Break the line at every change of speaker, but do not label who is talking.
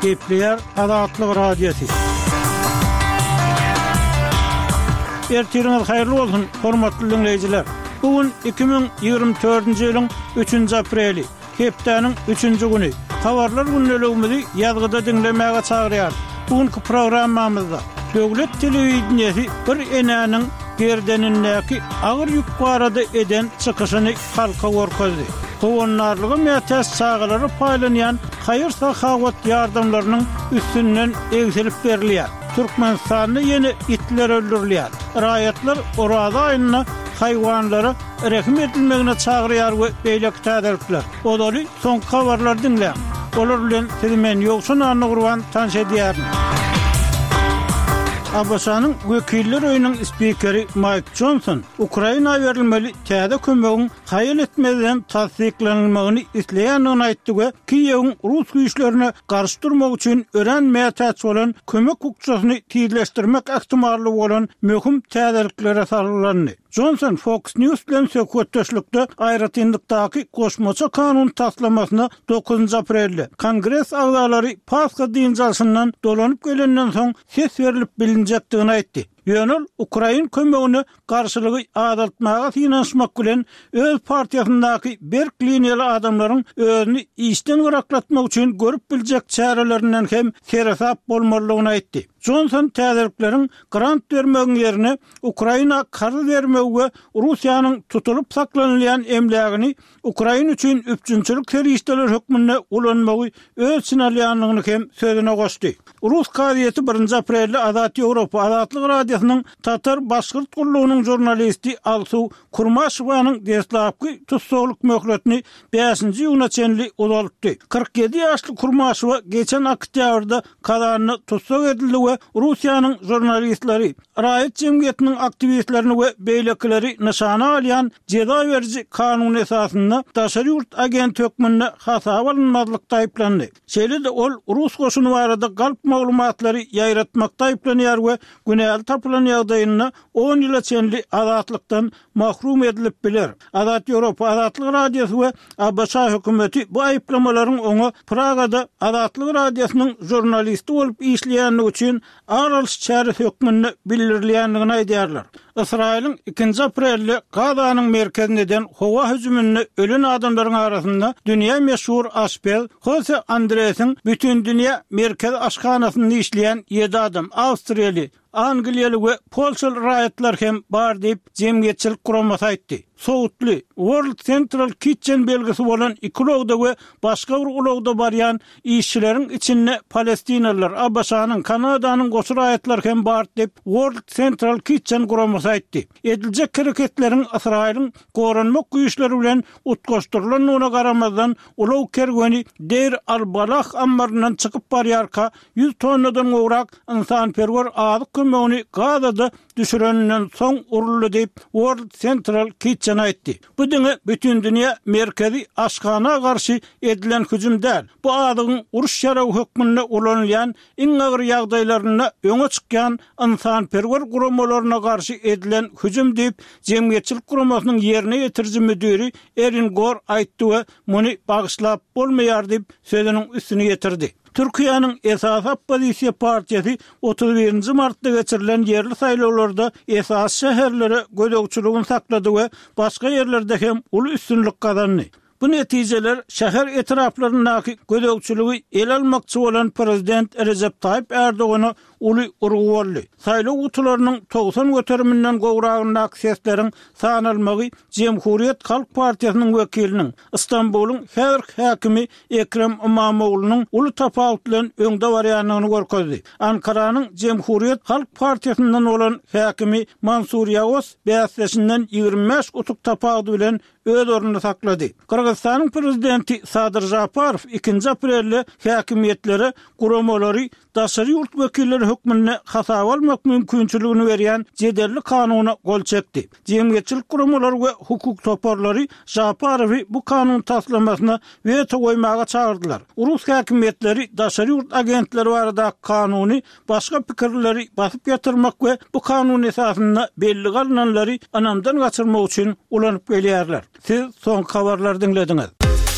Gepleyer Azatlyk Radiosu. Ertiriniz hayırlı olsun, hormatly dinleyijiler. Bugün 2024-nji ýylyň 3-nji apreli, hepdeniň 3-nji güni. Habarlar günnäligimizi ýazgyda dinlemäge çagyrýar. Bugünkü programmamyzda döwlet telewizionyasy bir enäniň gerdenindäki agyr ýük barada eden çykyşyny halka görkezdi. Gowunlarlygy mätäs çağılary paýlanýan haýyr-sahawat ýardamlarynyň üstünden egzilip berilýär. Türkmenistanda ýene itler öldürilýär. Raýatlar orada aýyna haýwanlara rehim edilmegine çagyrýar we beýleki täderipler. Olaly soňky habarlar dinleýän. Olar bilen sizi men ýoksun anly gurban tanış edýärin. Abasanyň wekiller öýüniň spikeri Mike Johnson, Ukraina berilmeli täze kömegiň haýyl etmeden tasdiklanmagyny isleýänini aýtdy we Kiýewiň Rus güýçlerine garşy durmak üçin örenmäýät bolan kömek hukukçysyny tiýleşdirmek ähtimallygy bolan möhüm täzeliklere sarylanyny. Johnson Fox News bilen söhbetdeşlikde aýratynlykdaky goşmaça kanun taslamasyna 9 aprelde Kongres agzalary Paska diňjalşyndan dolanyp gelenden soň ses berilip bilinjekdigini aýtdy. Ýönül Ukraina kömegini garşylygy adalatmaga finanşmak bilen öz partiýasyndaky berk liniýaly adamlaryň özüni işden gyraklatmak üçin görüp biljek çärelerinden hem serasap bolmalygyny aýtdy. Johnson täzelikleriň grant bermegiň ýerine Ukraina karzy bermegi we Russiýanyň tutulup saklanylýan emlegini Ukraina üçin üpçünçilik terişdeler hökmüne ulanmagy öz sinalýanlygyny hem sözüne goşdy. Rus gazieti 1 aprelde Azat Ýewropa Azatlyk Radiosynyň Tatar başgyrt gullugynyň jurnalisti Alsu Kurmaşowanyň deslapky tutsagluk möhletini 5-nji ýyla çenli uzalypdy. 47 ýaşly Kurmaşowa geçen oktýabrda kazanyny tutsag edildi we Russiýanyň jurnalistleri, raýat jemgyýetiniň aktivistlerini we beýlekileri nyşana alýan jeda beriji kanun esasynda daşary ýurt agent hökmünde hasap alınmazlykda aýplandy. Şeýle-de ol Rus goşuny barada galp maglumatlary ýaýratmakda aýplanýar we günäli tapylan ýagdaýyna 10 ýyla çenli azatlykdan mahrum edilip biler. Azat Ýewropa Azatlyk Radiosu we Abşa hökümeti bu aýplamalaryň oňa Pragada Azatlyk Radiosynyň jurnalisti bolup işleýänligi üçin aralş çäre hökmüne bildirilýänligini aýdýarlar. İsrail'in 2 aprelde Gazanyň merkezinde howa hüjümüne ölen adamlaryň arasynda dünýä meşhur aşpez Jose Andres'in bütün dünýä merkez aşkanasyny işleýän 7 adam Awstriýaly, Angliýaly we Polşaly raýatlar hem bar diýip jemgyýetçilik guramasy aýtdy. Soğutlu World Central Kitchen belgisi bolan ikulogda we başga bir ulogda barýan işçilerin içinde Palestinalılar, Abşanyň, Kanadanyň goşur aýatlar hem bar diýip World Central Kitchen guramasy aýtdy. Ediljek hereketleriň Israýlyň goranmak güýçleri bilen utgaşdyrylanyna garamazdan ulog kergeni Deir al-Balah ambaryndan çykyp barýarka 100 tonnadan gowrak insanperwer azyk kömegini Gazada düşürenden soň uruldy diýip World Central Kitchen aýtdy. Bu diňe bütün dünýä merkezi aşkana garşy edilen hüjüm däl. Bu adygyň uruş şaraw hökmünde ulanylýan iň agyr ýagdaýlaryna öňe çykýan insanperwer guramalaryna garşy edilen hüjüm diýip jemgyýetçilik guramasynyň ýerine ýetirji müdiri Erin Gor aýtdy we muny bagyşlap bolmaýar diýip sözüniň üstüne ýetirdi. Türkiýanyň esas oppozisiýa partiýasy 31 martda geçirilen yerli saýlawlarda esas şäherlere gödökçülügini saklady we başga ýerlerde hem uly üstünlik gazandy. Bu netijeler şäher etraflaryndaky gödökçüligi el almakçy bolan prezident Recep Tayyip Erdoğan'a uly urgu boldy. Saýlaw utularynyň 90 göteriminden gowragyndaky sesleriň sanalmagy Cemhuriyet Halk Partiýasynyň wekiliniň Istanbulyň her häkimi Ekrem İmamoğlu'nun uly tapawut bilen öňde barýanyny görkezdi. Ankaranyň Cemhuriyet Halk Partiýasyndan bolan häkimi Mansur Yavuz bäsleşinden 25 utuk tapawut bilen öz ornuny saklady. Kyrgyzstanyň prezidenti Sadyr Japarow 2 aprelde häkimiýetlere guramalary daşary ýurt wekilleri hökmüne hasap almak mümkinçiligini berýän jederli kanuna gol çekdi. Jemgyýetçilik guramalary we hukuk toparlary Japarowy bu kanun taslamasyna veto goýmaga çağırdylar. Rus häkimiýetleri daşary ýurt agentleri barada kanuny başga pikirleri basyp ýatyrmak we bu kanun esasynda belli galynanlary anamdan gaçyrmak üçin ulanyp gelýärler. Siz soň habarlar dinlediňiz.